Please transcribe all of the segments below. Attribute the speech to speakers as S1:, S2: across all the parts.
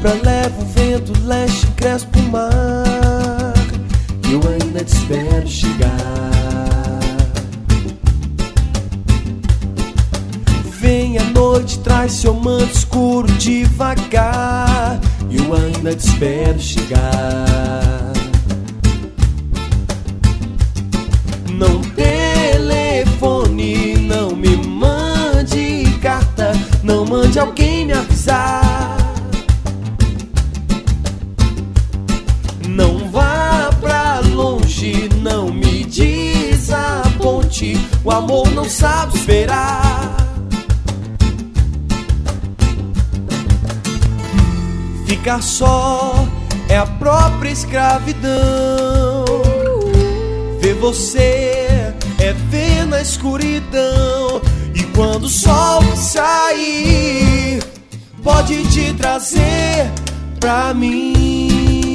S1: sopra, leva o vento leste, crespa o mar. Eu ainda te espero chegar. Vem a noite, traz seu manto escuro devagar. Eu ainda te espero chegar. Não telefone, não me mande carta, não mande alguém me avisar. Não vá pra longe, não me desaponte, o amor não sabe esperar. Ficar só é a própria escravidão. Ver você é ver na escuridão. E quando o sol sair, pode te trazer pra mim.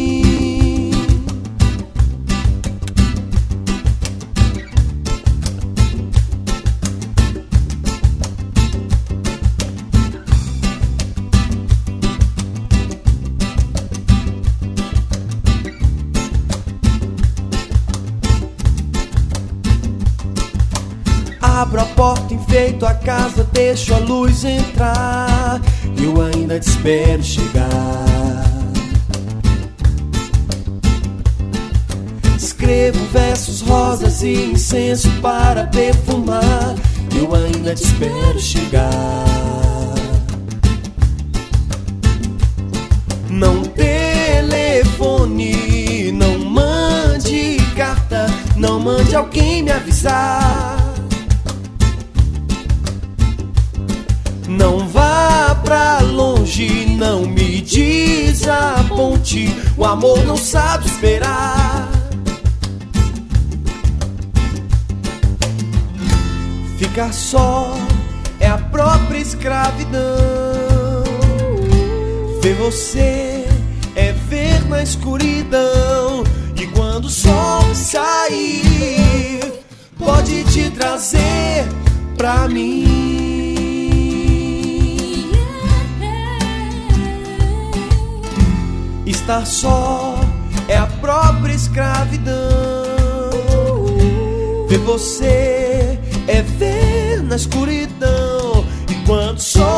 S1: Abro a porta, enfeito a casa, deixo a luz entrar. Eu ainda te espero chegar. Escrevo versos, rosas e incenso para perfumar. Eu ainda te espero chegar. Não telefone, não mande carta, não mande alguém me avisar. Não vá pra longe, não me desaponte, o amor não sabe esperar. Ficar só é a própria escravidão. Ver você é ver na escuridão. E quando o sol sair, pode te trazer pra mim. Estar só é a própria escravidão. Ver você é ver na escuridão. E quando o sol